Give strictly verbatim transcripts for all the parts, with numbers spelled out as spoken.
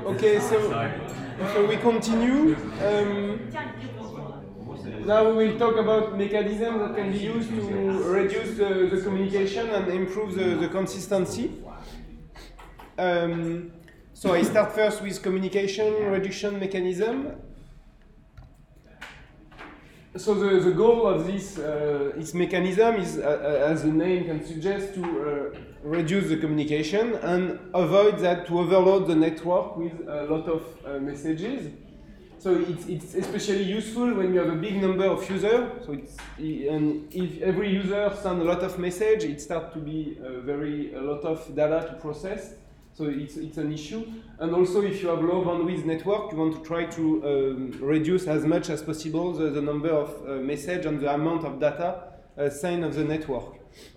Okay, so, so we continue. Um, now we will talk about mechanisms that can be used to reduce the, the communication and improve the, the consistency. Um, so I start first with communication reduction mechanism. So the, the goal of this, uh, this mechanism is, uh, as the name can suggest, to uh, reduce the communication and avoid that to overload the network with a lot of uh, messages. So it's, it's especially useful when you have a big number of users. So it's, and if every user sends a lot of message, it starts to be uh, very a lot of data to process. So it's, it's an issue. And also if you have low bandwidth network, you want to try to um, reduce as much as possible the, the number of uh, message and the amount of data uh, sent of the network.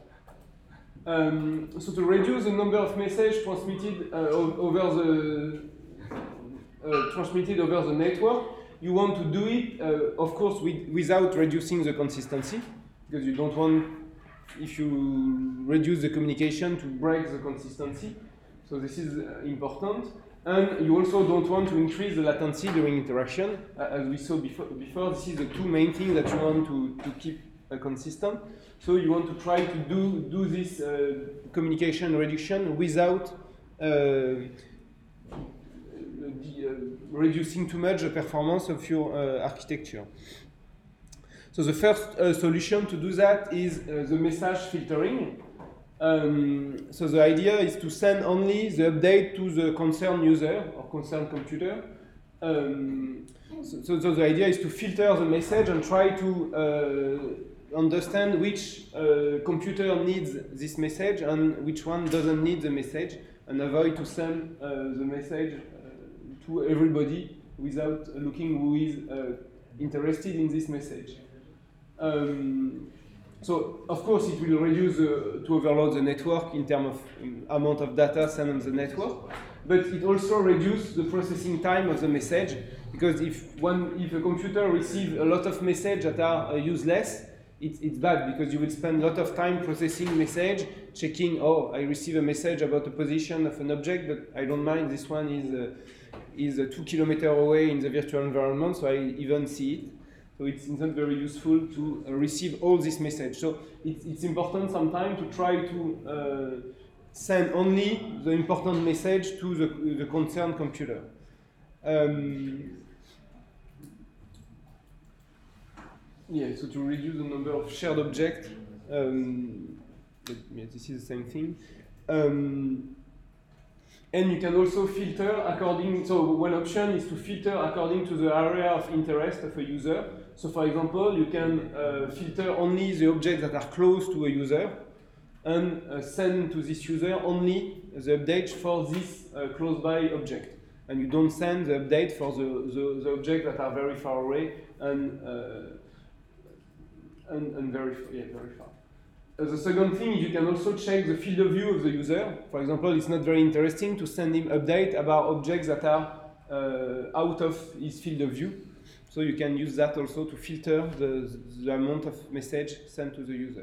Um, so to reduce the number of messages transmitted uh, over the uh, transmitted over the network, you want to do it, uh, of course, with, without reducing the consistency, because you don't want, if you reduce the communication, to break the consistency. So this is uh, important. And you also don't want to increase the latency during interaction. Uh, as we saw before, before, this is the two main things that you want to, to keep uh, consistent. So you want to try to do, do this uh, communication reduction without uh, the, uh, reducing too much the performance of your uh, architecture. So the first uh, solution to do that is uh, the message filtering. Um, so the idea is to send only the update to the concerned user or concerned computer. Um, so, so, so the idea is to filter the message and try to uh, understand which uh, computer needs this message and which one doesn't need the message, and avoid to send uh, the message uh, to everybody without looking who is uh, interested in this message. Um, So, of course, it will reduce uh, to overload the network in terms of um, amount of data sent on the network, but it also reduces the processing time of the message, because if one, if a computer receives a lot of messages that are uh, useless, it's, it's bad, because you will spend a lot of time processing message, checking, oh, I receive a message about the position of an object, but I don't mind, this one is, uh, is uh, two kilometers away in the virtual environment, so I even see it. So it's not very useful to uh, receive all this message. So it's, it's important sometimes to try to uh, send only the important message to the, the concerned computer. Um, yeah, so to reduce the number of shared objects, um, yeah, this is the same thing. Um, And you can also filter according, so one option is to filter according to the area of interest of a user. So for example, you can uh, filter only the objects that are close to a user and uh, send to this user only the update for this uh, close by object. And you don't send the update for the, the, the objects that are very far away and, uh, and, and very, yeah, very far. Uh, the second thing is you can also check the field of view of the user. For example, it's not very interesting to send him update about objects that are uh, out of his field of view. So you can use that also to filter the, the amount of message sent to the user.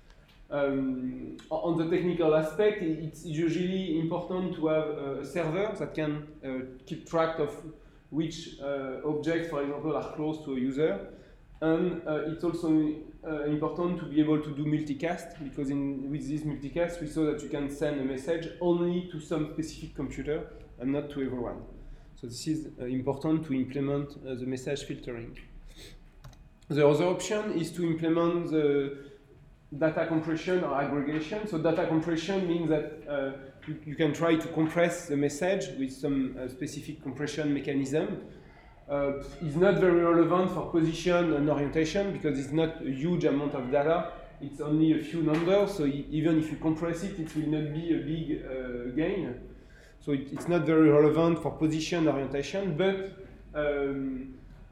Um, on the technical aspect, it's usually important to have a server that can uh, keep track of which uh, objects, for example, are close to a user. And uh, it's also uh, important to be able to do multicast, because in, with this multicast we saw that you can send a message only to some specific computer and not to everyone. So this is uh, important to implement uh, the message filtering. The other option is to implement the data compression or aggregation. So data compression means that uh, you, you can try to compress the message with some uh, specific compression mechanism. Uh, it's not very relevant for position and orientation because it's not a huge amount of data. It's only a few numbers, so even if you compress it, it will not be a big uh, gain. So it, it's not very relevant for position orientation, but um,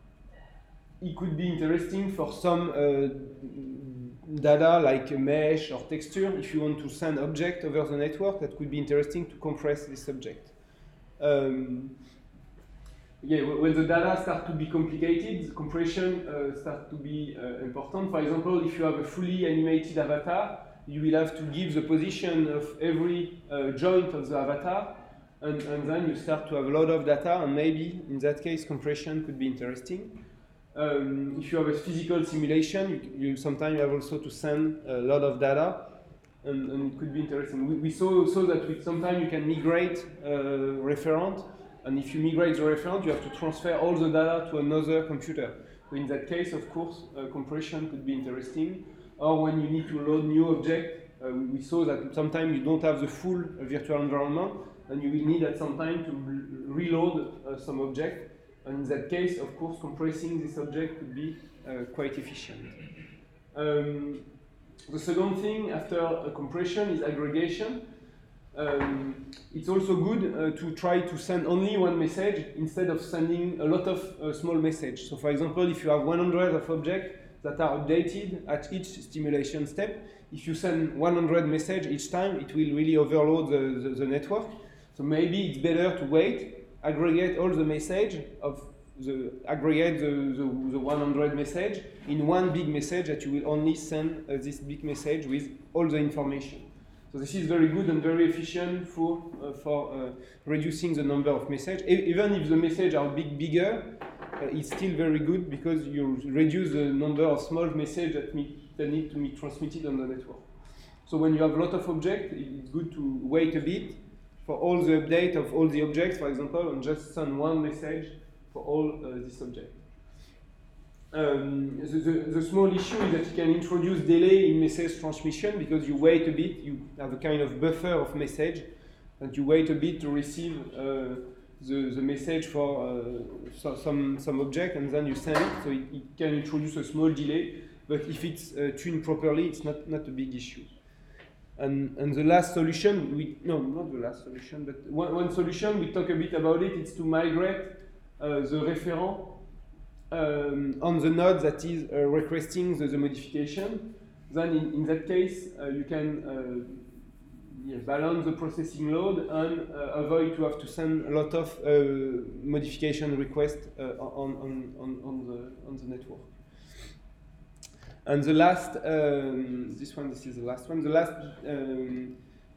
it could be interesting for some uh, data like a mesh or texture. If you want to send object over the network, that could be interesting to compress this object. Um, Yeah, when the data start to be complicated, compression uh, starts to be uh, important. For example, if you have a fully animated avatar, you will have to give the position of every uh, joint of the avatar and, and then you start to have a lot of data, and maybe in that case compression could be interesting. Um, if you have a physical simulation, you, you sometimes have also to send a lot of data, and, and it could be interesting. We, we saw, saw that we, sometimes you can migrate a referent, and if you migrate the referent, you have to transfer all the data to another computer. So in that case, of course, uh, compression could be interesting. Or when you need to load new object, uh, we, we saw that sometimes you don't have the full uh, virtual environment, and you will need at some time to re reload uh, some object. And in that case, of course, compressing this object could be uh, quite efficient. Um, the second thing after uh, compression is aggregation. Um, it's also good uh, to try to send only one message instead of sending a lot of uh, small messages. So for example, if you have one hundred of objects that are updated at each stimulation step, if you send one hundred messages each time, it will really overload the, the, the network. So maybe it's better to wait, aggregate all the message of the aggregate the, the, the one hundred message in one big message that you will only send uh, this big message with all the information. So this is very good and very efficient for uh, for uh, reducing the number of messages. E even if the messages are big bigger, uh, it's still very good because you reduce the number of small messages that, that need to be transmitted on the network. So when you have a lot of objects, it's good to wait a bit for all the update of all the objects, for example, and just send one message for all uh, this object. Um, the, the, the small issue is that you can introduce delay in message transmission because you wait a bit, you have a kind of buffer of message, and you wait a bit to receive uh, the, the message for uh, so, some, some object, and then you send it, so it, it can introduce a small delay, but if it's uh, tuned properly, it's not, not a big issue. And, and the last solution, we, no, not the last solution, but one, one solution, we talk a bit about it, it's to migrate uh, the referent Um, on the node that is uh, requesting the, the modification. Then in, in that case, uh, you can uh, yeah, balance the processing load and uh, avoid to have to send a lot of uh, modification requests uh, on, on, on, on, the, on the network. And the last, um, this one, this is the last one, the last um,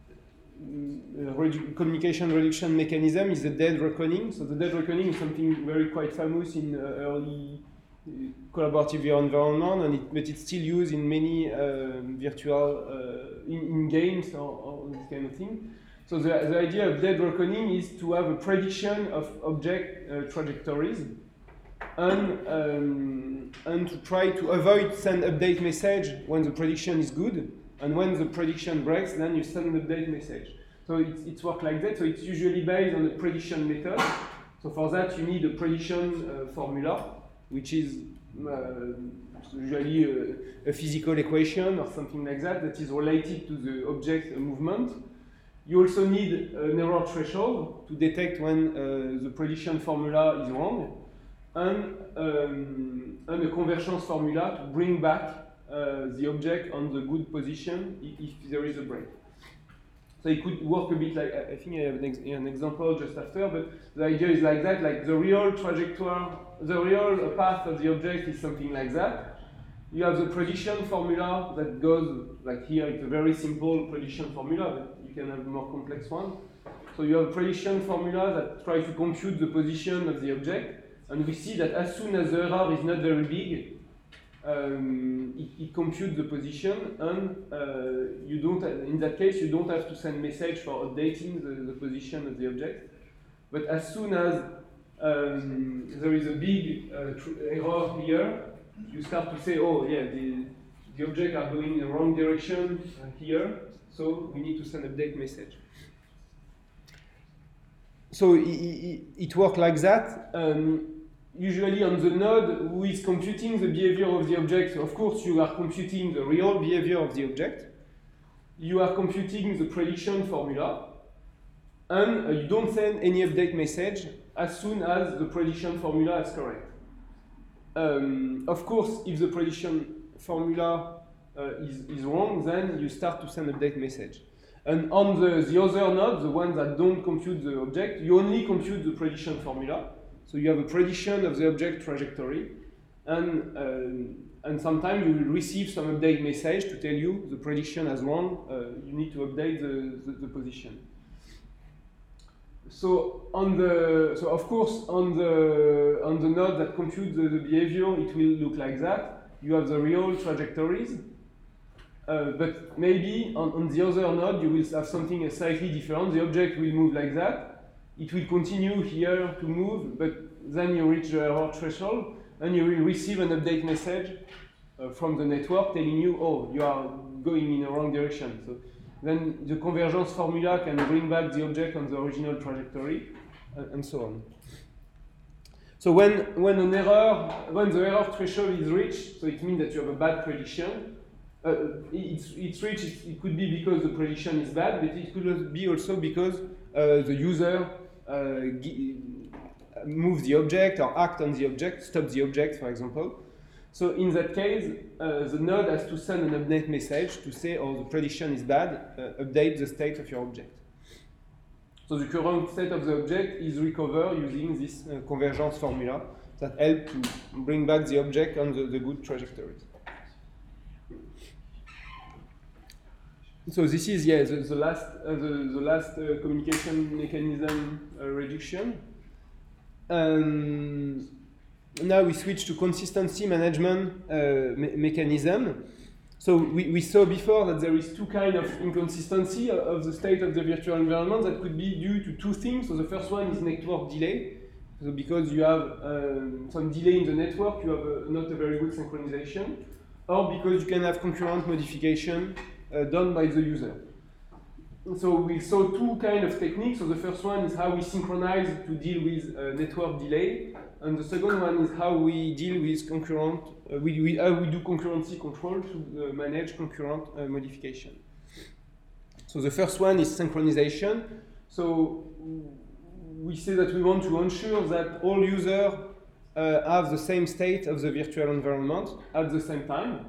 redu communication reduction mechanism is the dead reckoning. So the dead reckoning is something very quite famous in uh, early uh, collaborative environment, and it, but it's still used in many uh, virtual, uh, in, in games or, or this kind of thing. So the, the idea of dead reckoning is to have a prediction of object uh, trajectories and, um, and to try to avoid send update message when the prediction is good. And when the prediction breaks, then you send an update message. So it's, it's works like that. So it's usually based on the prediction method. So for that, you need a prediction uh, formula, which is uh, usually a, a physical equation or something like that that is related to the object movement. You also need an error threshold to detect when uh, the prediction formula is wrong, and, um, and a convergence formula to bring back Uh, the object on the good position if, if there is a break. So it could work a bit like, I think I have an, ex an example just after, but the idea is like that, like the real trajectory, the real path of the object is something like that. You have the prediction formula that goes, like here it's a very simple prediction formula, but you can have a more complex one. So you have a prediction formula that tries to compute the position of the object, and we see that as soon as the error is not very big, Um, it, it computes the position, and uh, you don't. In that case, you don't have to send message for updating the, the position of the object. But as soon as um, there is a big uh, error here, you start to say, "Oh, yeah, the the objects are going in the wrong direction here, so we need to send update message." So it, it, it works like that. Um, Usually on the node who is computing the behavior of the object. So of course, you are computing the real behavior of the object. You are computing the prediction formula. And uh, you don't send any update message as soon as the prediction formula is correct. Um, of course, if the prediction formula uh, is, is wrong, then you start to send update message. And on the, the other node, the ones that don't compute the object, you only compute the prediction formula. So you have a prediction of the object trajectory, and, uh, and sometimes you will receive some update message to tell you the prediction is wrong, uh, you need to update the, the, the position. so on the so of course on the on the node that computes the, the behavior, it will look like that. You have the real trajectories, uh, but maybe on, on the other node you will have something slightly different. The object will move like that. It will continue here to move, but then you reach the error threshold, and you will receive an update message uh, from the network telling you, oh, you are going in the wrong direction. So then the convergence formula can bring back the object on the original trajectory, uh, and so on. So when, when an error, when the error threshold is reached, so it means that you have a bad prediction. Uh, it's, it's reached, it, it could be because the prediction is bad, but it could be also because uh, the user uh, move the object or act on the object, stop the object, for example. So in that case, uh, the node has to send an update message to say, oh, the prediction is bad, uh, update the state of your object. So the current state of the object is recovered using this uh, convergence formula that helps to bring back the object on the, the good trajectories. So this is, yeah, the, the last, uh, the, the last uh, communication mechanism uh, reduction. Um, now we switch to consistency management uh, me mechanism. So we, we saw before that there is two kinds of inconsistency of the state of the virtual environment that could be due to two things. So the first one is network delay. So because you have um, some delay in the network, you have a, not a very good synchronization, or because you can have concurrent modification uh, done by the user. So we saw two kinds of techniques. So the first one is how we synchronize to deal with uh, network delay, and the second one is how we deal with concurrent, uh, we, we, how we do concurrency control to uh, manage concurrent uh, modification. So the first one is synchronization. So we say that we want to ensure that all users uh, have the same state of the virtual environment at the same time.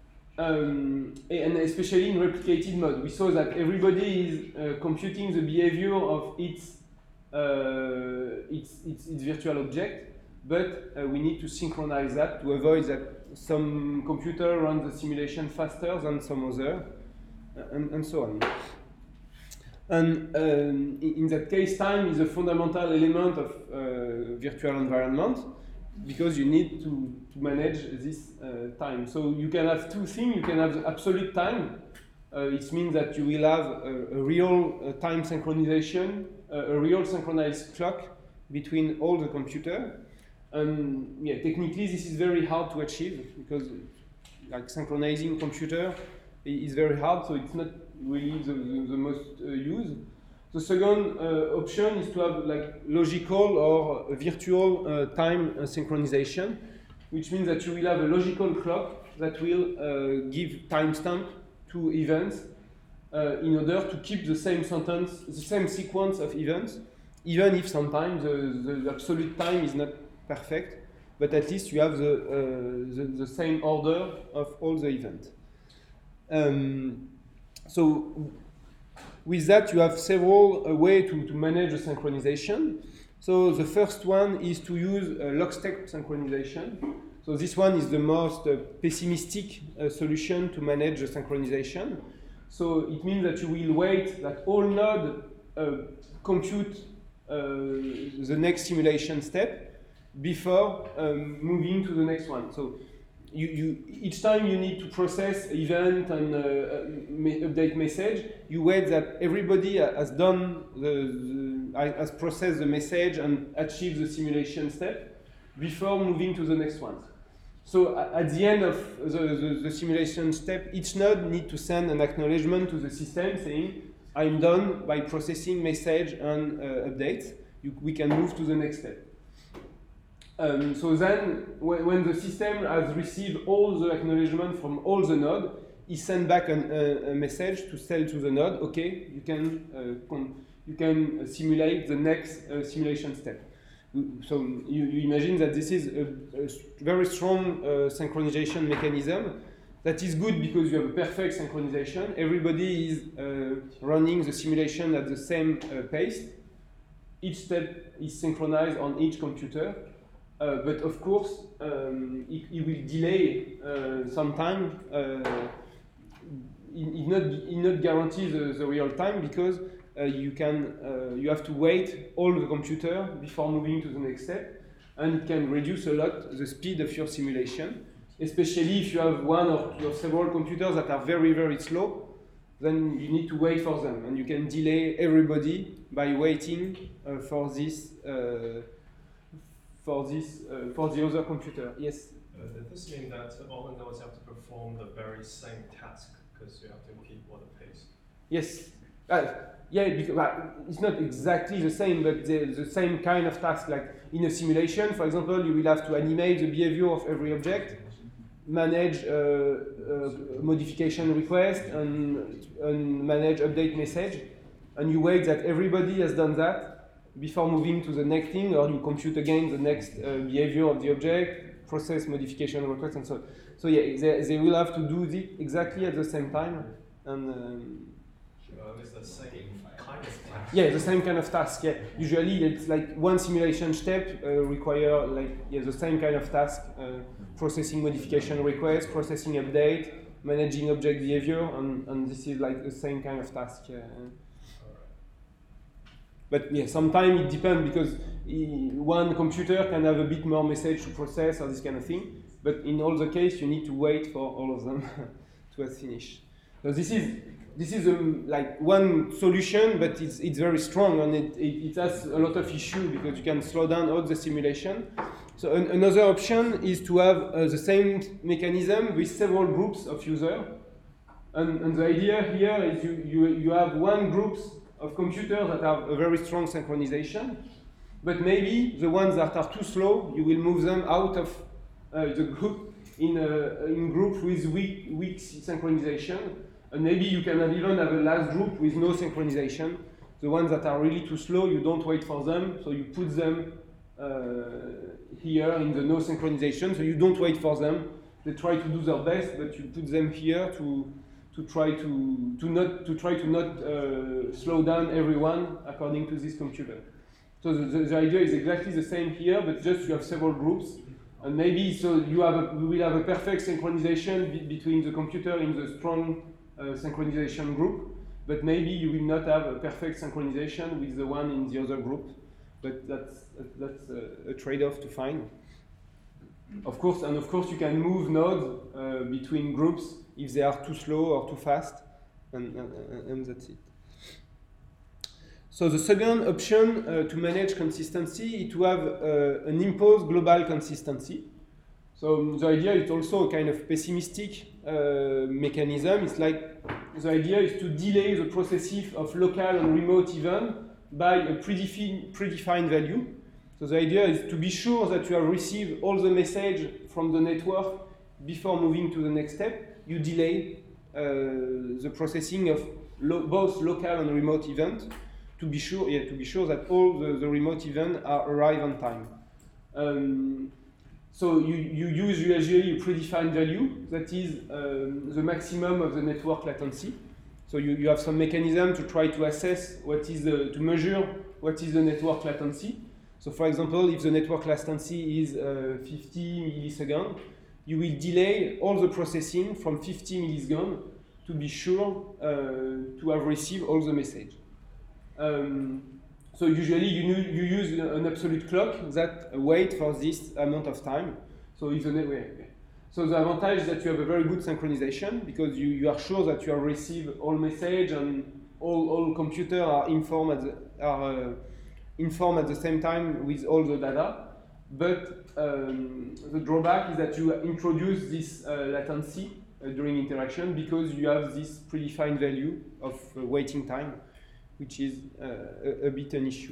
Um, and especially in replicated mode. We saw that everybody is uh, computing the behavior of its, uh, its, its, its virtual object, but uh, we need to synchronize that to avoid that some computer runs the simulation faster than some other, and, and so on. And um, in that case, time is a fundamental element of uh, virtual environment, because you need to, to manage this uh, time. So you can have two things. You can have the absolute time. Uh, it means that you will have a, a real uh, time synchronization, uh, a real synchronized clock between all the computers. And yeah, technically this is very hard to achieve, because like synchronizing computer is very hard, so it's not really the, the, the most uh, used. The second uh, option is to have like logical or virtual uh, time uh, synchronization, which means that you will have a logical clock that will uh, give timestamp to events uh, in order to keep the same sentence, the same sequence of events, even if sometimes the, the absolute time is not perfect, but at least you have the, uh, the, the same order of all the events. Um, so with that, you have several uh, ways to, to manage the synchronization. So the first one is to use uh, lockstep synchronization. So this one is the most uh, pessimistic uh, solution to manage the synchronization. So it means that you will wait that all nodes uh, compute uh, the next simulation step before um, moving to the next one. So You, you, each time you need to process event and uh, uh, update message, you wait that everybody has done the, the has processed the message and achieved the simulation step before moving to the next one. So at the end of the, the, the simulation step, each node needs to send an acknowledgement to the system saying, I'm done by processing message and uh, updates. You, we can move to the next step. Um, so then, when, when the system has received all the acknowledgement from all the nodes, it sends back an, uh, a message to tell to the node, okay, you can, uh, you can simulate the next uh, simulation step. So you, you imagine that this is a, a very strong uh, synchronization mechanism that is good because you have a perfect synchronization. Everybody is uh, running the simulation at the same uh, pace. Each step is synchronized on each computer. Uh, but of course, um, it, it will delay uh, some time. Uh, it, it, not, it not guarantee the, the real time because uh, you can uh, you have to wait all the computer before moving to the next step, and it can reduce a lot the speed of your simulation, especially if you have one or, or several computers that are very very slow. Then you need to wait for them, and you can delay everybody by waiting uh, for this uh, for this uh, for the other computer. Yes. Uh, does this mean that all the nodes have to perform the very same task because you have to keep all the pace? Yes. Uh, yeah, because uh, it's not exactly the same, but the, the same kind of task. Like in a simulation, for example, you will have to animate the behavior of every object, manage uh, uh, modification request, and, and manage update message. And you wait that everybody has done that before moving to the next thing, or you compute again the next uh, behavior of the object, process modification request, and so on. So yeah, they, they will have to do it exactly at the same time. And um, uh, it's the same kind of task. yeah, the same kind of task. Yeah, usually it's like one simulation step uh, require like yeah the same kind of task: uh, processing modification request, processing update, managing object behavior, and, and this is like the same kind of task. Yeah. But yeah, sometimes it depends because one computer can have a bit more message to process or this kind of thing. But in all the case, you need to wait for all of them to have finished. So this is this is a, like one solution, but it's it's very strong and it, it, it has a lot of issues because you can slow down all the simulation. So an, another option is to have uh, the same mechanism with several groups of users. And, and the idea here is you, you, you have one group of computers that have a very strong synchronization, but maybe the ones that are too slow, you will move them out of uh, the group in a in group with weak, weak synchronization. And maybe you can have even have a last group with no synchronization. The ones that are really too slow, you don't wait for them, so you put them uh, here in the no synchronization, so you don't wait for them. They try to do their best, but you put them here to to try to to not to try to not uh, slow down everyone according to this computer. So the, the, the idea is exactly the same here, but just you have several groups, and maybe so you have a, we will have a perfect synchronization be, between the computer in the strong uh, synchronization group, but maybe you will not have a perfect synchronization with the one in the other group. But that's that's a, a trade-off to find. Of course, and of course you can move nodes uh, between groups if they are too slow or too fast, and, and, and that's it. So the second option uh, to manage consistency is to have uh, an imposed global consistency. So the idea is also a kind of pessimistic uh, mechanism. It's like the idea is to delay the processing of local and remote events by a predefined, predefined value. So the idea is to be sure that you have received all the message from the network before moving to the next step. You delay uh, the processing of lo both local and remote events to be sure, yeah, to be sure that all the, the remote events are arrive on time. Um, so you, you use usually a predefined value that is um, the maximum of the network latency. So you, you have some mechanism to try to assess what is the, to measure what is the network latency. So for example, if the network latency is uh, fifty milliseconds, you will delay all the processing from fifty milliseconds to be sure uh, to have received all the message. Um, so usually you, you use an absolute clock that waits for this amount of time. So if the network, so the advantage is that you have a very good synchronization because you, you are sure that you have received all message and all, all computers are informed at the, are uh, informed at the same time with all the data. But um, the drawback is that you introduce this uh, latency uh, during interaction because you have this predefined value of uh, waiting time, which is uh, a, a bit an issue.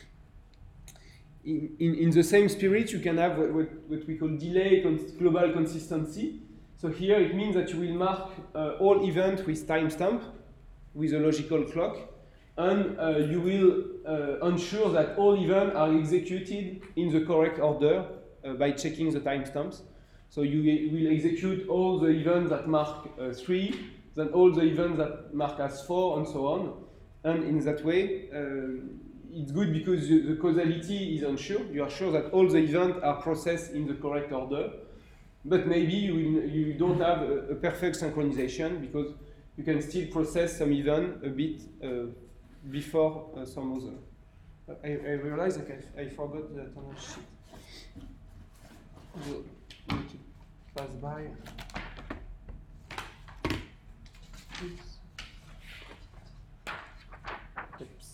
In, in, in the same spirit, you can have what, what, what we call delay cons global consistency. So here it means that you will mark uh, all events with timestamp, with a logical clock, and uh, you will uh, ensure that all events are executed in the correct order uh, by checking the timestamps. So you will execute all the events that mark uh, three, then all the events that mark as four, and so on. And in that way, um, it's good because the, the causality is ensured. You are sure that all the events are processed in the correct order. But maybe you, will, you don't have a, a perfect synchronization because you can still process some event a bit uh, before uh, some other. Uh, I, I realize that I, I forgot that on the sheet. So, let it pass by. Oops. Oops.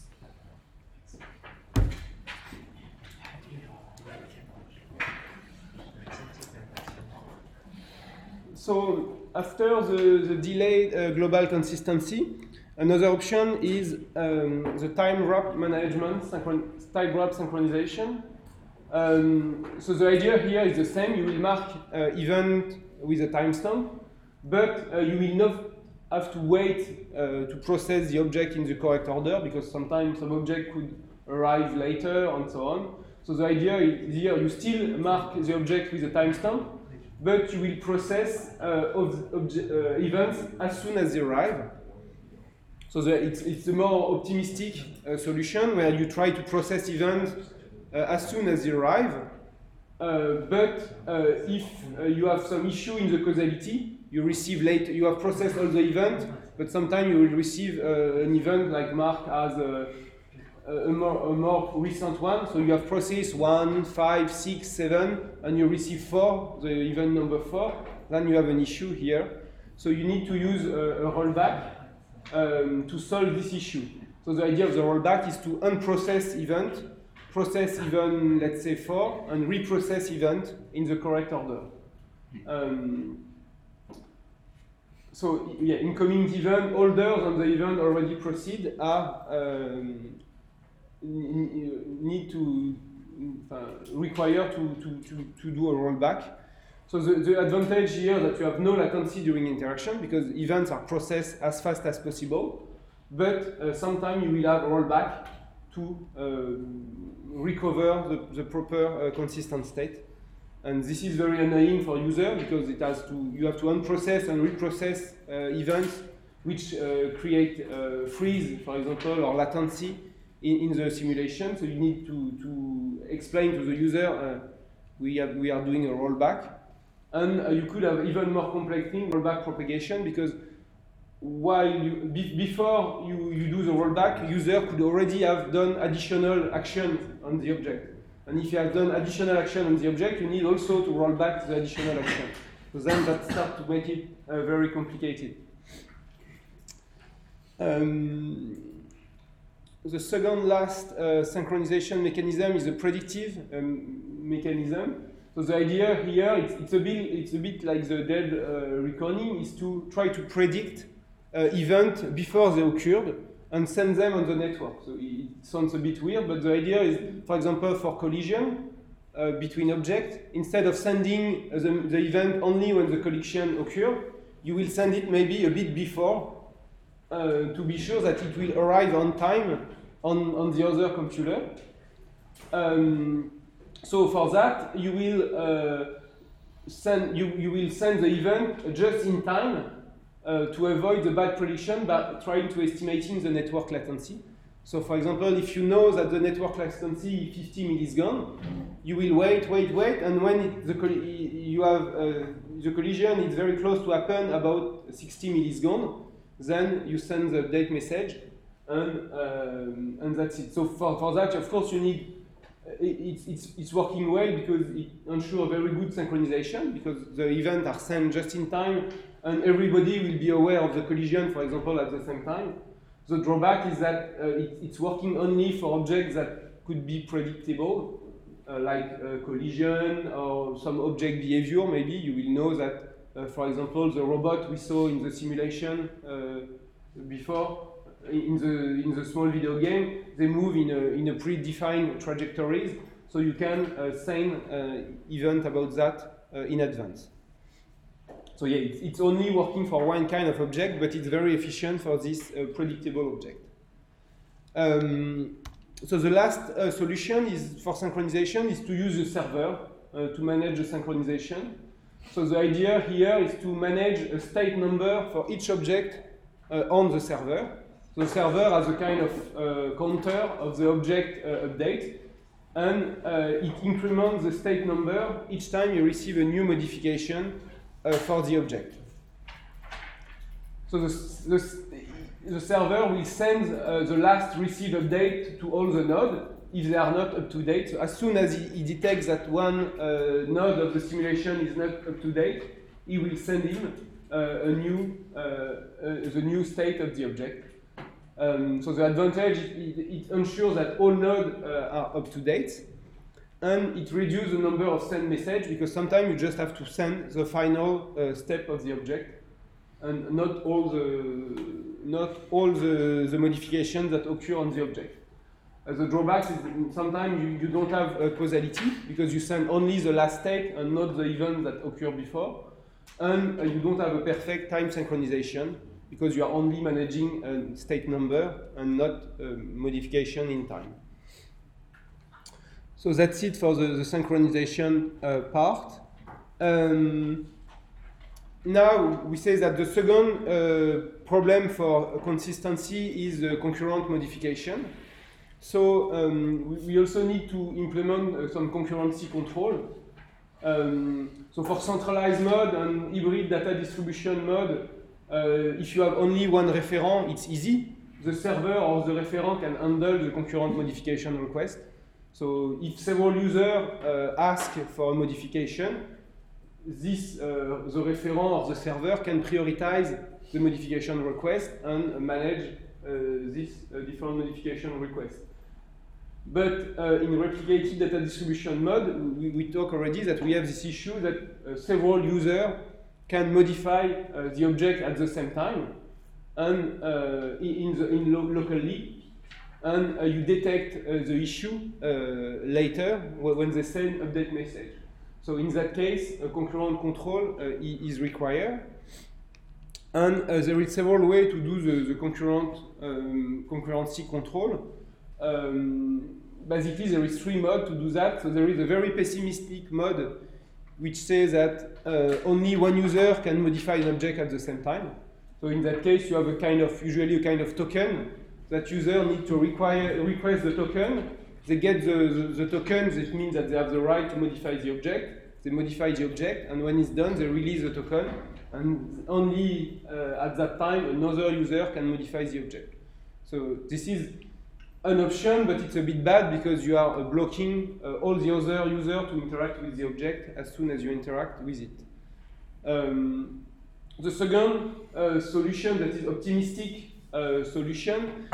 So after the, the delayed uh, global consistency, another option is um, the time wrap management, synchron time wrap synchronization. Um, so the idea here is the same. You will mark uh, event with a timestamp, but uh, you will not have to wait uh, to process the object in the correct order, because sometimes some object could arrive later and so on. So the idea is here you still mark the object with a timestamp, but you will process uh, of uh, events as soon as they arrive. So the, it's, it's a more optimistic uh, solution where you try to process events uh, as soon as they arrive. Uh, but uh, if uh, you have some issue in the causality, you receive late, you have processed all the events, but sometimes you will receive uh, an event like marked as a, a, more, a more recent one. So you have processed one, five, six, seven, and you receive four, the event number four. Then you have an issue here. So you need to use a, a rollback um, to solve this issue. So the idea of the rollback is to unprocess event, process event, let's say four, and reprocess event in the correct order. Um, so yeah, incoming event older than the event already proceed are um, need to uh, require to, to, to, to do a rollback. So the, the advantage here is that you have no latency during interaction because events are processed as fast as possible, but uh, sometimes you will have a rollback to uh, recover the, the proper uh, consistent state. And this is very annoying for user because it has to, you have to unprocess and reprocess uh, events which uh, create uh, freeze, for example, or latency in, in the simulation. So you need to, to explain to the user uh, we, have, we are doing a rollback. And uh, you could have even more complex thing, rollback propagation, because while you, be, before you, you do the rollback, user could already have done additional action on the object. And if you have done additional action on the object, you need also to roll back the additional action. So then that starts to make it uh, very complicated. Um, the second last uh, synchronization mechanism is a predictive um, mechanism. So the idea here, it's, it's, a, bit, it's a bit like the dead uh, reckoning, is to try to predict uh, events before they occurred and send them on the network. So it sounds a bit weird, but the idea is, for example, for collision uh, between objects, instead of sending the, the event only when the collision occurs, you will send it maybe a bit before uh, to be sure that it will arrive on time on, on the other computer. Um, so for that, you will uh, send you, you will send the event just in time Uh, to avoid the bad prediction by trying to estimating the network latency. So for example, if you know that the network latency is fifty millisecond, you will wait, wait, wait, and when it, the you have uh, the collision is very close to happen about sixty millisecond, then you send the update message, and um, and that's it. So for, for that, of course, you need It's, it's, it's working well because it ensures very good synchronization because the events are sent just in time and everybody will be aware of the collision, for example, at the same time. The drawback is that uh, it, it's working only for objects that could be predictable, uh, like uh, collision or some object behavior. Maybe you will know that, uh, for example, the robot we saw in the simulation uh, before, in the in the small video game, they move in a in a predefined trajectories, so you can uh, send uh, event about that uh, in advance. So yeah, it's, it's only working for one kind of object, but it's very efficient for this uh, predictable object. Um, so the last uh, solution is for synchronization is to use the server uh, to manage the synchronization. So the idea here is to manage a state number for each object uh, on the server. The server has a kind of uh, counter of the object uh, update, and uh, it increments the state number each time you receive a new modification uh, for the object. So the, the, the server will send uh, the last received update to all the nodes if they are not up to date. So as soon as he, he detects that one uh, node of the simulation is not up to date, he will send him uh, a new, uh, uh, the new state of the object. Um, so the advantage, it, it ensures that all nodes uh, are up to date, and it reduces the number of send messages because sometimes you just have to send the final uh, step of the object, and not all the not all the, the modifications that occur on the object. Uh, the drawback is sometimes you, you don't have a causality because you send only the last state and not the event that occurred before, and uh, you don't have a perfect time synchronization because you are only managing a state number and not a modification in time. So that's it for the, the synchronization uh, part. Um, now we say that the second uh, problem for consistency is the concurrent modification. So um, we, we also need to implement uh, some concurrency control. Um, so for centralized mode and hybrid data distribution mode, uh, if you have only one referent, it's easy. The server or the referent can handle the concurrent modification request. So if several users uh, ask for a modification, this, uh, the referent or the server can prioritize the modification request and manage uh, this uh, different modification requests. But uh, in replicated data distribution mode, we, we talk already that we have this issue that uh, several users can modify uh, the object at the same time and uh, in, the, in lo locally. And uh, you detect uh, the issue uh, later when they send update message. So in that case, a concurrent control uh, is required. And uh, there is several ways to do the, the concurrent um, concurrency control. Um, basically, there is three modes to do that. So there is a very pessimistic mode, which says that uh, only one user can modify an object at the same time. So in that case, you have a kind of, usually a kind of token. That user need to require, request the token. They get the, the, the token, that means that they have the right to modify the object. They modify the object, and when it's done, they release the token. And only uh, at that time, another user can modify the object. So this is an option, but it's a bit bad because you are uh, blocking uh, all the other users to interact with the object as soon as you interact with it. Um, the second uh, solution that is optimistic Uh, solution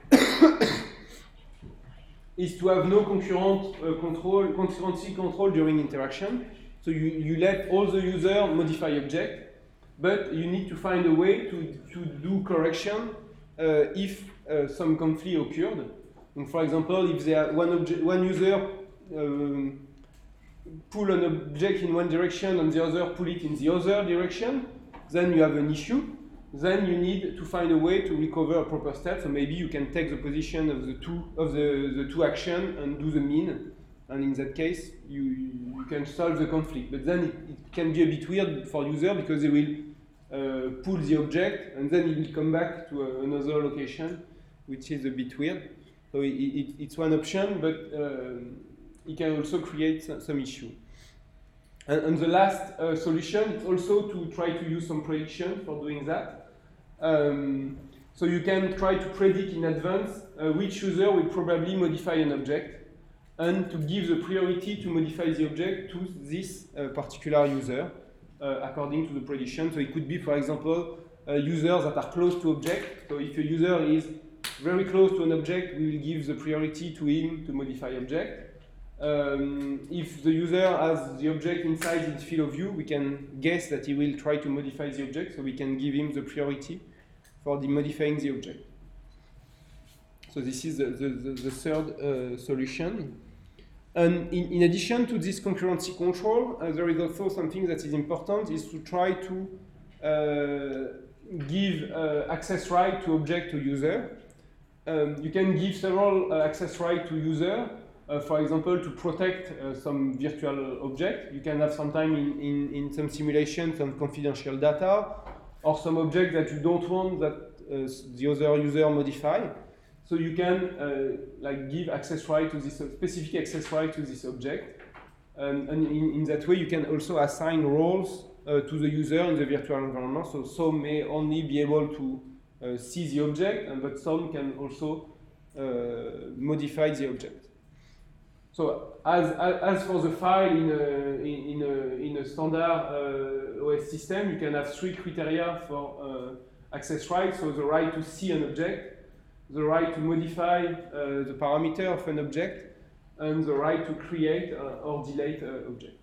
is to have no concurrent uh, control, concurrency control during interaction. So you, you let all the users modify object, but you need to find a way to, to do correction uh, if uh, some conflict occurred. And for example, if there one, object, one user um, pull an object in one direction and the other pull it in the other direction, then you have an issue. Then you need to find a way to recover a proper state. So maybe you can take the position of the two of the, the two actions and do the mean. And in that case, you, you can solve the conflict. But then it, it can be a bit weird for user because they will uh, pull the object and then it will come back to a, another location, which is a bit weird. So it, it, it's one option, but uh, it can also create some, some issue. And, and the last uh, solution is also to try to use some prediction for doing that. Um, so you can try to predict in advance uh, which user will probably modify an object and to give the priority to modify the object to this uh, particular user uh, according to the prediction. So it could be, for example, uh, users that are close to object. So if a user is very close to an object, we will give the priority to him to modify object. Um, if the user has the object inside his field of view, we can guess that he will try to modify the object, so we can give him the priority for the modifying the object. So this is the, the, the, the third uh, solution. And in, in addition to this concurrency control, uh, there is also something that is important, is to try to uh, give uh, access right to object to user. Um, you can give several uh, access right to user. Uh, for example, to protect uh, some virtual object. You can have sometime in, in, in some simulation some confidential data or some object that you don't want that uh, the other user modify. So you can uh, like give access right to this uh, specific access right to this object. Um, and in, in that way, you can also assign roles uh, to the user in the virtual environment. So some may only be able to uh, see the object, and but some can also uh, modify the object. So as, as, as for the file in a, in, in a, in a standard uh, O S system, you can have three criteria for uh, access rights. So the right to see an object, the right to modify uh, the parameter of an object, and the right to create uh, or delete an object.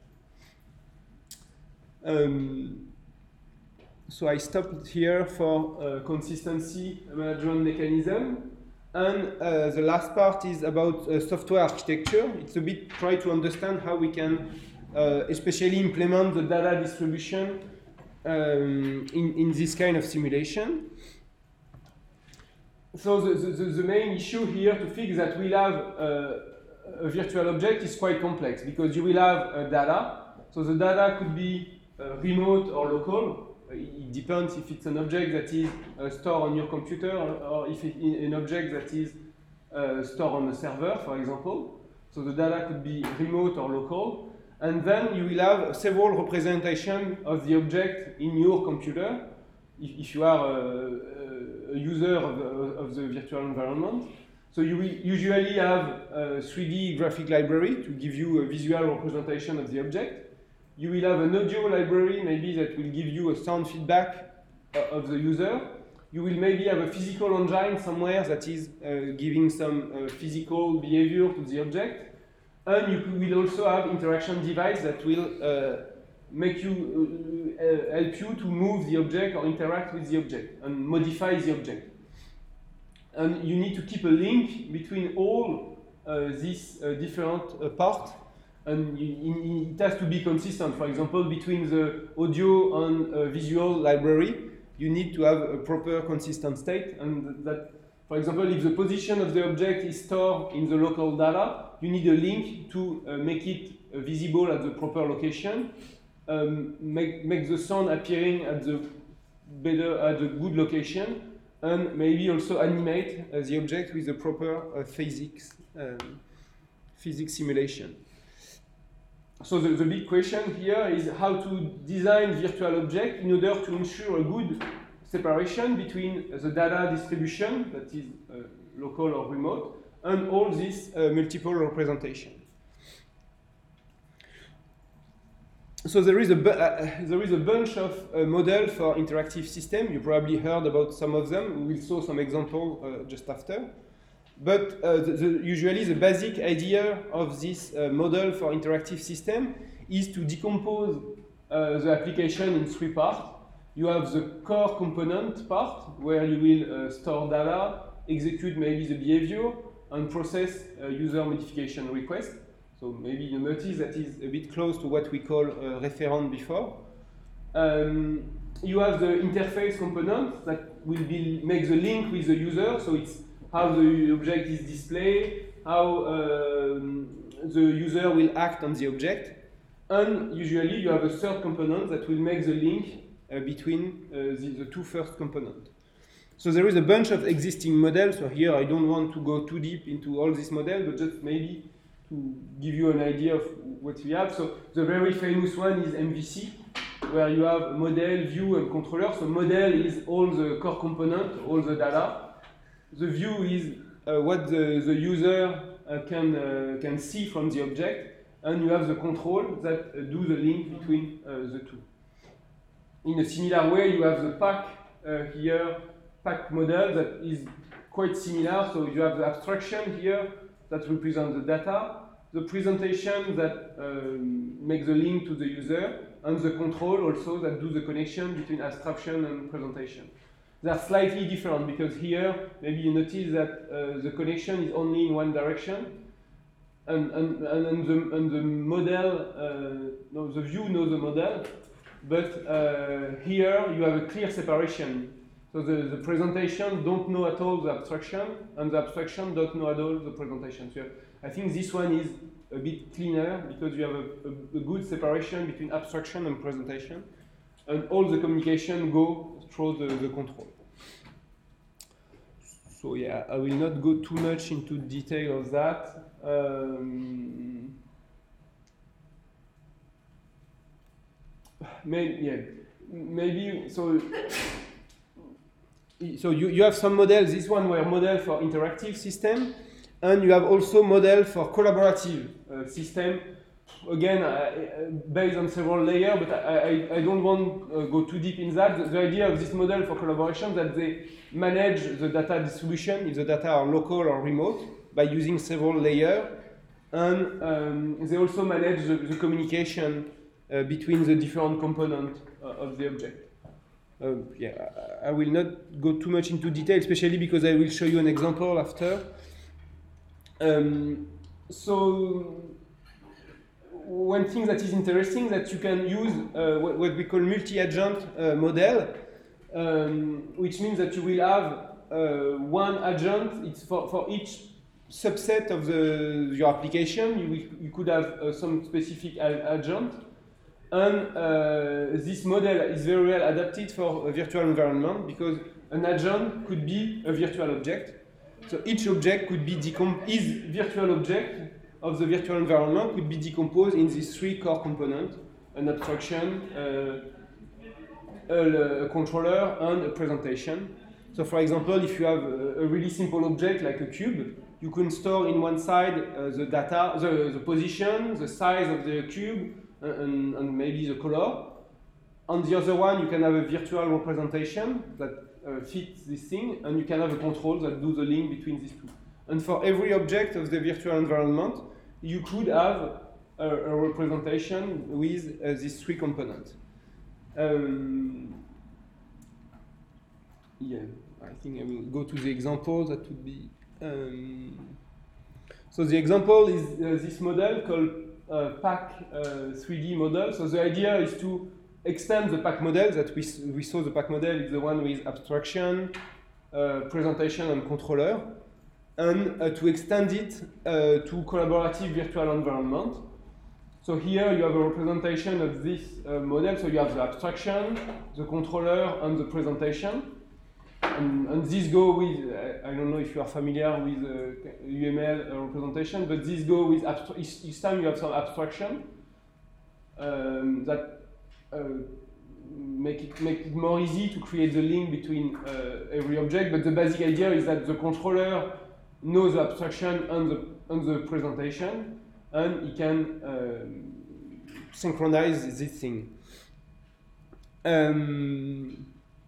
Um, so I stopped here for uh, consistency management mechanism. And uh, the last part is about uh, software architecture. It's a bit try to understand how we can uh, especially implement the data distribution um, in, in this kind of simulation. So the, the, the main issue here to fix that we'll have uh, a virtual object is quite complex because you will have uh, data. So the data could be uh, remote or local. It depends if it's an object that is uh, stored on your computer or, or if it's an object that is uh, stored on a server, for example. So the data could be remote or local. And then you will have several representations of the object in your computer if, if you are a, a user of the, of the virtual environment. So you will usually have a three D graphic library to give you a visual representation of the object. You will have an audio library, maybe that will give you a sound feedback uh, of the user. You will maybe have a physical engine somewhere that is uh, giving some uh, physical behavior to the object. And you will also have interaction device that will uh, make you uh, uh, help you to move the object or interact with the object and modify the object. And you need to keep a link between all uh, these uh, different uh, parts. And it has to be consistent. For example, between the audio and uh, visual library, you need to have a proper consistent state. And that, for example, if the position of the object is stored in the local data, you need a link to uh, make it uh, visible at the proper location, um, make, make the sound appearing at the better, at the good location, and maybe also animate uh, the object with the proper uh, physics, um, physics simulation. So the, the big question here is how to design virtual object in order to ensure a good separation between the data distribution, that is uh, local or remote, and all this uh, multiple representation. So there is a, uh, there is a bunch of uh, models for interactive system. You probably heard about some of them. We will show some examples uh, just after. But uh, the, the, usually the basic idea of this uh, model for interactive system is to decompose uh, the application in three parts. You have the core component part, where you will uh, store data, execute maybe the behavior, and process uh, user modification request. So maybe you notice that is a bit close to what we call uh, referent before. Um, you have the interface component that will be, make the link with the user, so it's how the object is displayed, how um, the user will act on the object. And usually you have a third component that will make the link uh, between uh, the, the two first components. So there is a bunch of existing models. So here I don't want to go too deep into all these models, but just maybe to give you an idea of what we have. So the very famous one is M V C, where you have model, view, and controller. So model is all the core components, all the data. The view is uh, what the, the user uh, can, uh, can see from the object, and you have the control that uh, do the link between uh, the two. In a similar way, you have the pack uh, here, pack model that is quite similar. So you have the abstraction here that represents the data, the presentation that um, makes the link to the user, and the control also that do the connection between abstraction and presentation. They are slightly different because here maybe you notice that uh, the connection is only in one direction, and and and the and the model, uh, no, the view knows the model, but uh, here you have a clear separation. So the, the presentation don't know at all the abstraction, and the abstraction don't know at all the presentation. So I think this one is a bit cleaner because you have a, a, a good separation between abstraction and presentation, and all the communication go through the, the control. So yeah, I will not go too much into detail of that. Um, maybe, yeah, maybe so. so you, you have some models. This one were model for interactive system, and you have also model for collaborative uh, system. Again, uh, based on several layers, but I, I, I don't want to uh, go too deep in that. The, the idea of this model for collaboration is that they manage the data distribution, if the data are local or remote, by using several layers. And um, they also manage the, the communication uh, between the different components uh, of the object. Uh, yeah, I, I will not go too much into detail, especially because I will show you an example after. Um, so, one thing that is interesting that you can use uh, what, what we call multi-agent uh, model, um, which means that you will have uh, one agent. It's for, for each subset of the your application. You, will, you could have uh, some specific agent, and uh, this model is very well adapted for a virtual environment because an agent could be a virtual object. So each object could be decomposed. Is virtual object of the virtual environment could be decomposed in these three core components: an abstraction, uh, a, a controller, and a presentation. So, for example, if you have a, a really simple object like a cube, you can store in one side uh, the data, the, the position, the size of the cube, and, and maybe the color. On the other one, you can have a virtual representation that uh, fits this thing, and you can have a control that do the link between these two. And for every object of the virtual environment, you could have a, a representation with uh, these three components. Um, yeah, I think I will go to the example. That would be. Um, so the example is uh, this model called uh, P A C uh, three D model. So the idea is to extend the P A C model that we, we saw. The P A C model is the one with abstraction, uh, presentation, and controller, and uh, to extend it uh, to collaborative virtual environment. So here you have a representation of this uh, model. So you have the abstraction, the controller, and the presentation. And, and this go with, uh, I don't know if you are familiar with uh, U M L uh, representation, but this go with, each, each time you have some abstraction um, that uh, make it, make it more easy to create the link between uh, every object, but the basic idea is that the controller knows the abstraction and the, and the presentation, and he can um, synchronize this thing. Um,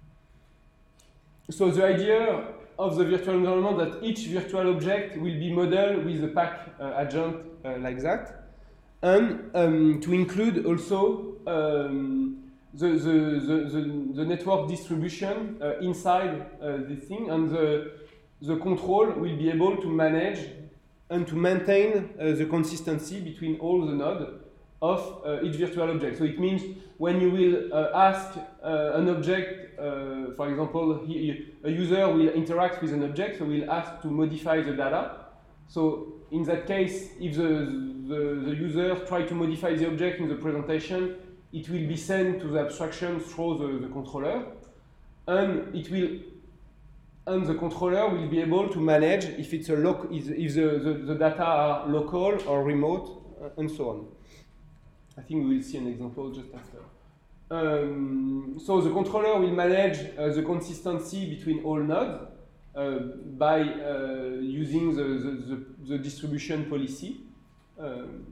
So the idea of the virtual environment that each virtual object will be modeled with a P A C uh, agent uh, like that, and um, to include also um, the, the, the, the, the network distribution uh, inside uh, this thing, and the, the control will be able to manage and to maintain uh, the consistency between all the nodes of uh, each virtual object. So it means when you will uh, ask uh, an object, uh, for example, he, a user will interact with an object, so we'll ask to modify the data. So in that case, if the, the, the user tries to modify the object in the presentation, it will be sent to the abstraction through the, the controller, and it will, and the controller will be able to manage if it's a loc, if, if the, the, the data are local or remote, and so on. I think we will see an example just after. Um, so the controller will manage uh, the consistency between all nodes uh, by uh, using the, the, the, the distribution policy. Um,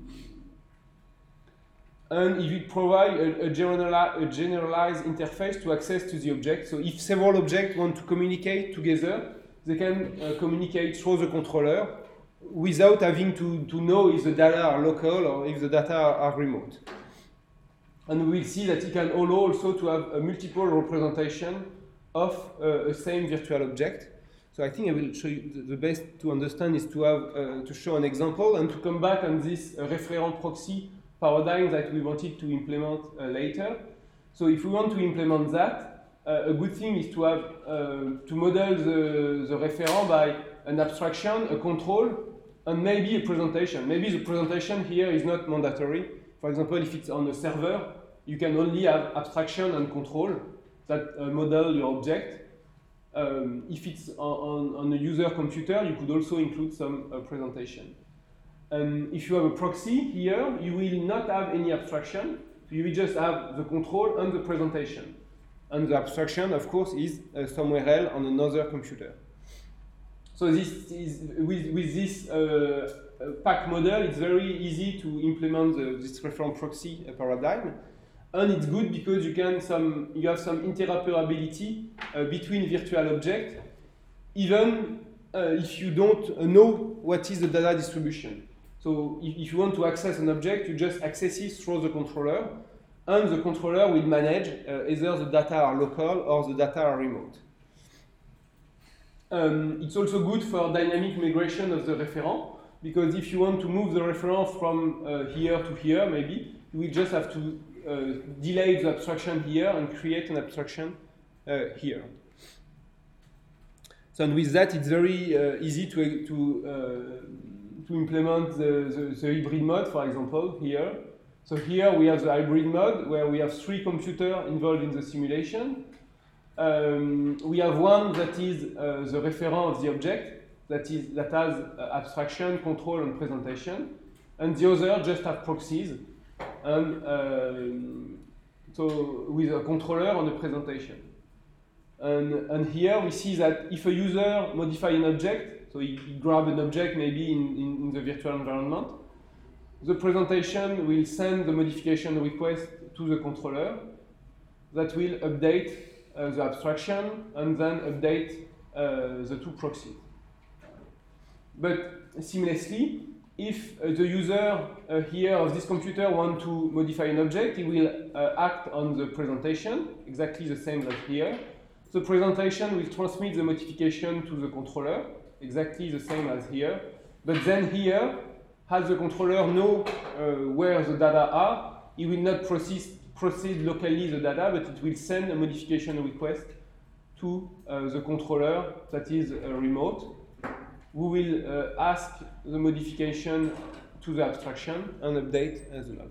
and it will provide a, a, generali a generalized interface to access to the object. So if several objects want to communicate together, they can uh, communicate through the controller without having to, to know if the data are local or if the data are remote. And we will see that it can allow also to have a multiple representation of uh, a same virtual object. So I think I will show you the best to understand is to have uh, to show an example and to come back on this uh, referent proxy paradigm that we wanted to implement uh, later. So if we want to implement that, uh, a good thing is to have uh, to model the, the referent by an abstraction, a control, and maybe a presentation. Maybe the presentation here is not mandatory. For example, if it's on a server, you can only have abstraction and control that uh, model your object. Um, if it's on, on, on a user computer, you could also include some uh, presentation. Um, if you have a proxy here, you will not have any abstraction. You will just have the control and the presentation. and the abstraction, of course, is uh, somewhere else on another computer. So this is, with, with this uh, pack model, it's very easy to implement the, this referent proxy paradigm, and it's good because you can some you have some interoperability uh, between virtual objects, even uh, if you don't know what is the data distribution. So if, if you want to access an object, you just access it through the controller, and the controller will manage uh, either the data are local or the data are remote. Um, it's also good for dynamic migration of the referent, because if you want to move the referent from uh, here to here, maybe, you will just have to uh, delay the abstraction here and create an abstraction uh, here. So and with that, it's very uh, easy to, to, uh, to implement the, the, the hybrid mode, for example, here. So here we have the hybrid mode, where we have three computers involved in the simulation. Um, we have one that is uh, the referent of the object, that is that has uh, abstraction, control, and presentation, and the other just have proxies, and um, so with a controller and a presentation. And, and here we see that if a user modifies an object, so he, he grabs an object maybe in, in, in the virtual environment, the presentation will send the modification request to the controller that will update Uh, the abstraction and then update uh, the two proxies. But seamlessly, if uh, the user uh, here of this computer wants to modify an object, he will uh, act on the presentation, exactly the same as here. The presentation will transmit the modification to the controller, exactly the same as here. But then here, as the controller knows uh, where the data are, he will not proceed proceed locally the data, but it will send a modification request to uh, the controller that is uh, remote, who will uh, ask the modification to the abstraction and update uh, the log.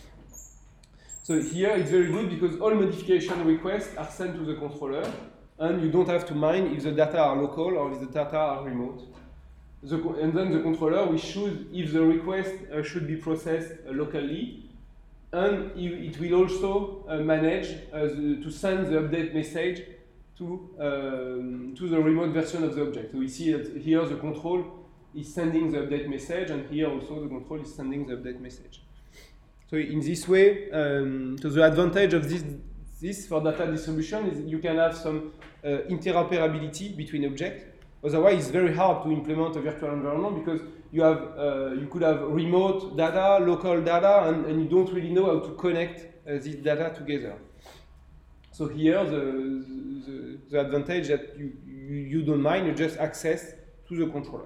So here it's very good because all modification requests are sent to the controller, and you don't have to mind if the data are local or if the data are remote. The, and then the controller will choose if the request uh, should be processed uh, locally, and it will also uh, manage uh, the, to send the update message to, um, to the remote version of the object. So we see that here the control is sending the update message, and here also the control is sending the update message. So in this way, um, so the advantage of this, this for data distribution is you can have some uh, interoperability between objects. Otherwise, it's very hard to implement a virtual environment because you have uh, you could have remote data, local data, and, and you don't really know how to connect uh, this data together. So here, the, the, the advantage that you, you, you don't mind, you just access to the controller.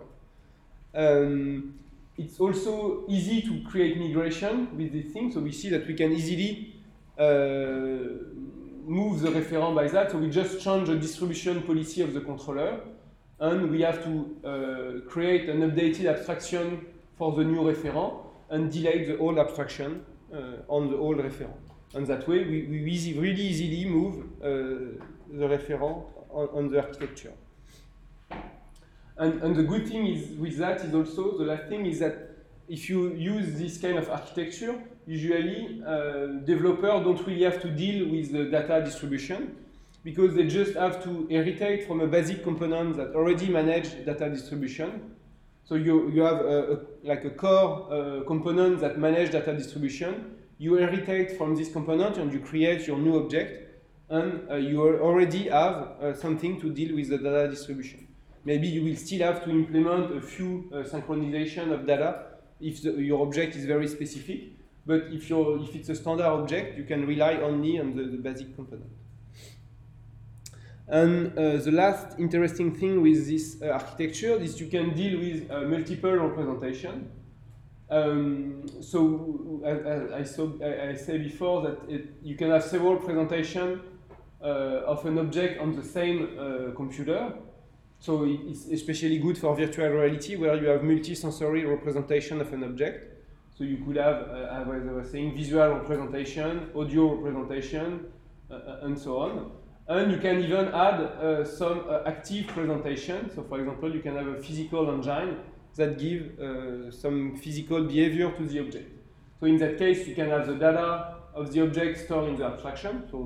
Um, it's also easy to create migration with this thing, so we see that we can easily uh, move the referent by that, so we just change the distribution policy of the controller, and we have to uh, create an updated abstraction for the new referent and delete the old abstraction uh, on the old referent. And that way, we, we easy, really easily move uh, the referent on, on the architecture. And, and the good thing is with that is also, the last thing is that if you use this kind of architecture, usually uh, developers don't really have to deal with the data distribution, because they just have to inherit from a basic component that already manage data distribution. So you, you have a, a, like a core uh, component that manage data distribution. You inherit from this component and you create your new object, and uh, you already have uh, something to deal with the data distribution. Maybe you will still have to implement a few uh, synchronization of data if the, your object is very specific, but if, you're, if it's a standard object, you can rely only on the, the basic component. And uh, the last interesting thing with this uh, architecture is you can deal with uh, multiple representation. Um, so I, I, saw, I, I said before that it, you can have several presentations uh, of an object on the same uh, computer. So it's especially good for virtual reality, where you have multi-sensory representation of an object. So you could have, uh, as I was saying, visual representation, audio representation, uh, and so on. And you can even add uh, some uh, active presentation. So for example, you can have a physical engine that give uh, some physical behavior to the object. So in that case, you can have the data of the object stored in the abstraction. So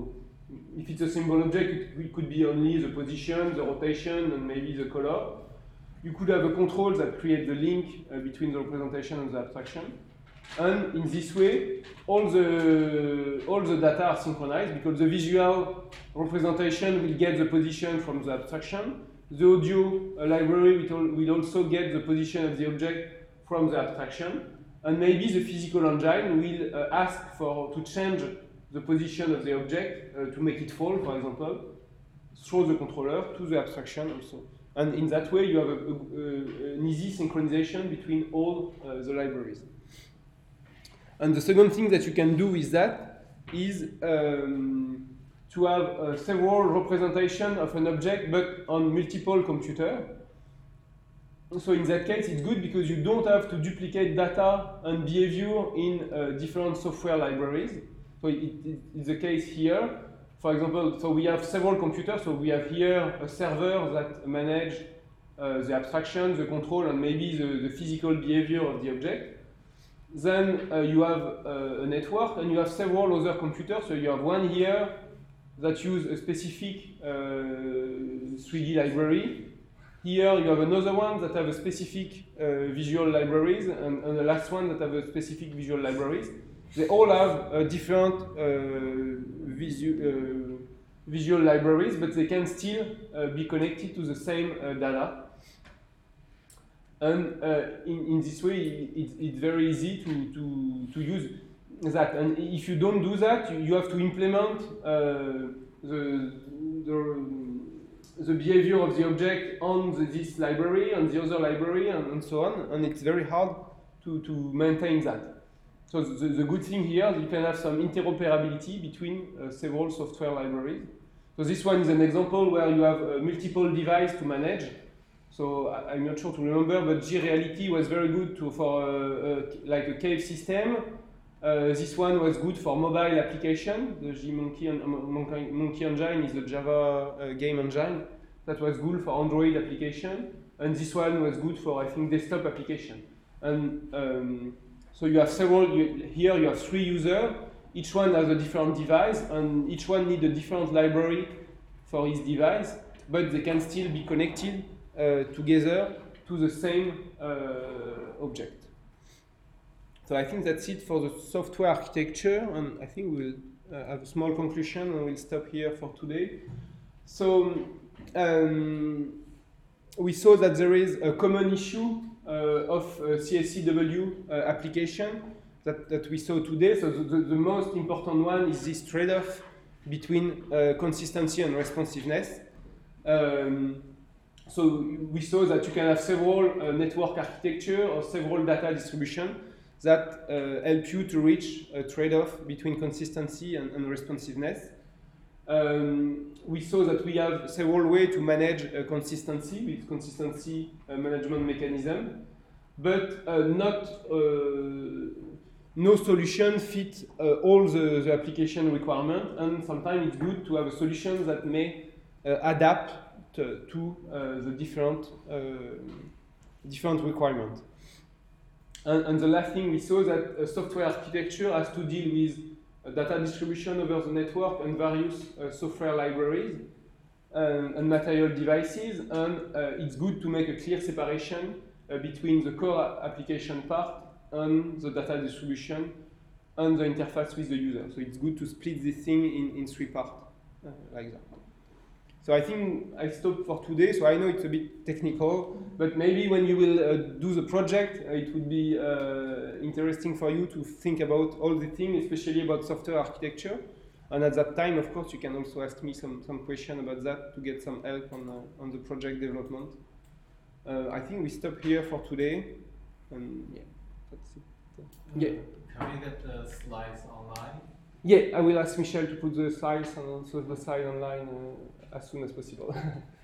if it's a symbol object, it, it could be only the position, the rotation, and maybe the color. You could have a control that creates the link uh, between the representation and the abstraction. And in this way, all the, all the data are synchronized because the visual representation will get the position from the abstraction. The audio uh, library will, will also get the position of the object from the abstraction. And maybe the physical engine will uh, ask for to change the position of the object uh, to make it fall, for example, through the controller to the abstraction also. And in that way, you have a, a, a, an easy synchronization between all uh, the libraries. And the second thing that you can do with that is um, to have uh, several representations of an object, but on multiple computers. So in that case, it's good because you don't have to duplicate data and behavior in uh, different software libraries. So it, it, it's the case here. For example, so we have several computers. So we have here a server that manage uh, the abstraction, the control, and maybe the, the physical behavior of the object. Then uh, you have uh, a network, and you have several other computers. So you have one here that use a specific uh, three D library. Here you have another one that have a specific uh, visual libraries, and, and the last one that have a specific visual libraries. They all have uh, different uh, visu uh, visual libraries, but they can still uh, be connected to the same uh, data. And uh, in, in this way, it, it's very easy to, to, to use that. And if you don't do that, you, you have to implement uh, the, the, the behavior of the object on the, this library, and the other library, and, and so on. And it's very hard to, to maintain that. So the, the good thing here is you can have some interoperability between uh, several software libraries. So this one is an example where you have uh, multiple devices to manage. So I, I'm not sure to remember, but G-Reality was very good to, for uh, uh, like a cave system. Uh, this one was good for mobile application. The G-Monkey uh, Monkey, Monkey Engine is a Java uh, game engine that was good for Android application. And this one was good for, I think, desktop application. And um, so you have several, you, here you have three users, each one has a different device, and each one needs a different library for his device, but they can still be connected uh, together to the same uh, object. So I think that's it for the software architecture, and I think we'll uh, have a small conclusion and we'll stop here for today. So um, we saw that there is a common issue Uh, of uh, C S C W uh, application that, that we saw today. So the, the, the most important one is this trade-off between uh, consistency and responsiveness. Um, so we saw that you can have several uh, network architecture or several data distribution that uh, help you to reach a trade-off between consistency and, and responsiveness. Um, we saw that we have several ways to manage uh, consistency with consistency uh, management mechanism, but uh, not uh, no solution fit uh, all the, the application requirement, and sometimes it's good to have a solution that may uh, adapt to, to uh, the different uh, different requirements. And, and the last thing we saw that uh, software architecture has to deal with Uh, data distribution over the network and various uh, software libraries um, and material devices, and uh, it's good to make a clear separation uh, between the core application part and the data distribution and the interface with the user. So it's good to split this thing in, in three parts, uh, like that. So I think I stopped for today. So I know it's a bit technical, but maybe when you will uh, do the project, uh, it would be uh, interesting for you to think about all the things, especially about software architecture. And at that time, of course, you can also ask me some, some question about that to get some help on, uh, on the project development. Uh, I think we stop here for today. And yeah, that's it. Yeah. Can we get the slides online? Yeah, I will ask Michel to put the slides and also the slide online uh, as soon as possible.